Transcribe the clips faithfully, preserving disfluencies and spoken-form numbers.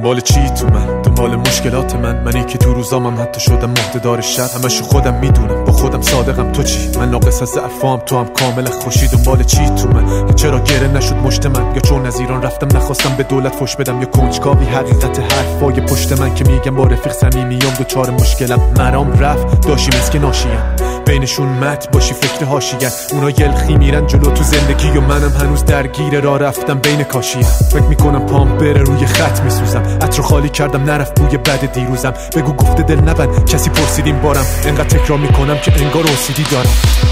دنبال چی تو من، دنبال مشکلات من، منی که تو روزامم حتی شدم مهده‌دار شر. همشو خودم میدونم، با خودم صادقم. تو چی؟ من ناقص از ضعفام، تو هم کامل خوشی. دنبال چی تو من که چرا گره نشد مشت من؟ یا چون از ایران رفتم نخواستم به دولت فوش بدم، یا کنجکاوی حقیقت حرفای پشت من که میگم با رفیق صمیمیام دوچار مشکلم. مرام رفت داشی مسک ناشیم، بینشون مت باشی فکر حاشیه. اونا یلخی میرن جلو تو زندگی و منم هنوز درگیر راه رفتم بین کاشیه. فکر میکنم پام بره روی خط میسوزم، عطر خالی کردم نرفت بوی بد دیروزم. بگو گفته دل نبند کسی پرسیدیم بارم، انقدر تکرار میکنم که انگار اوسیدی دارم.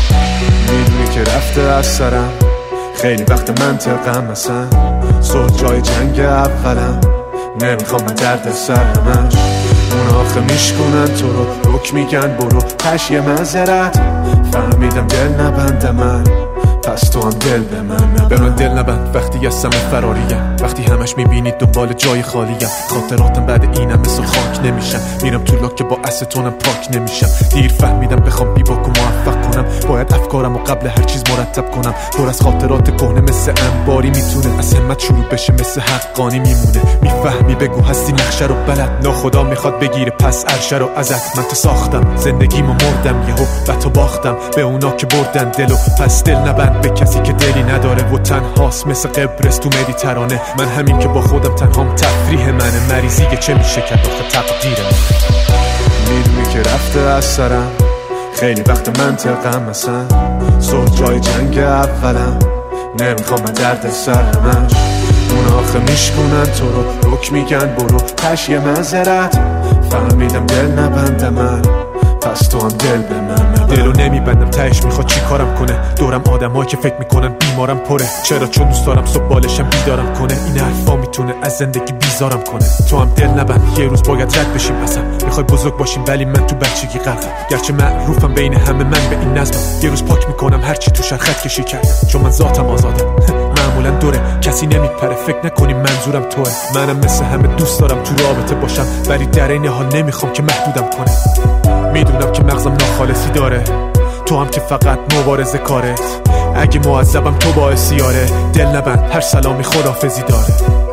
میدونی که رفته از سرم، خیلی وقت منطقم مثلا صلح جای جنگ اولم. نمیخوام من درد سرمش، اونا آخه میشکنن تو رو، رک میگن برو تش یه منظرت. فهمیدم دل نبنده من، پس تو هم دل به من. به من دل نبند وقتی از سمت فراریم، وقتی همش میبینید دنبال جای خالیم. خاطراتم بعد اینم مثل خاک نمیشن، میرم تو لاک با استونم پاک نمیشم. دیر فهمیدم بخوام بیباک و موفق کنم، باید افکارم و قبل هر چیز مرتب کنم. پر از خاطرات کهنه مثل انباری میتونه از همت شروع بشه، مثل حقانی میمونه. میفهمی بگو هستی نقشه رو بلد، ناخدا میخواد بگیره پس عرشه رو ازت. من تو ساختم زندگیمو مردم یهو و تو باختم به اونا که بردن دلو. پس دل نبند به کسی که دلی نداره و تنهاست مثل قبرس تو مدیترانه. من همین که با خودم تنهام تفریح منه، مریضی که چه میشه کرد آخه تقدیر من. میدونی که رفته از سرم، خیلی وقت منطقم مثلا صلح جای جنگ اولم. نمیخوام من درد سرمش، اونا آخه میشکنن تو رو، رک میگن برو تش یه منظرت. فهمیدم دل نبنده من، پس تو هم دل به من. دلو نمیبندم تهش میخواد چی کارم کنه. دورم آدمایی که فکر میکنن بیمارم پره. چرا؟ چون دوست دارم صبح بالشم بیدارم کنه. این حرفا میتونه از زندگی بیزارم کنه. تو هم دل نبند یه روز باید رد بشیم اصلا. میخوای بزرگ باشیم ولی من تو بچگی غرقم، گرچه معروفم بین همه من به این نظمم. یه روز پاک میکنم هرچی تو خط کشی کردم، چون من ذاتم آزادم. معمولا دوره کسی نمیپره، فکر نکنیم منظورم توه. منم مثل همه دوست دارم تو رابطه باشم، ولی در این حال نمیخوام که محدودم کنه. میدونم که مغزم ناخالصی داره، تو هم که فقط مبارزه کارت. اگه معذبم تو باعثی آره، دل نبند هر سلامی خدافزی داره.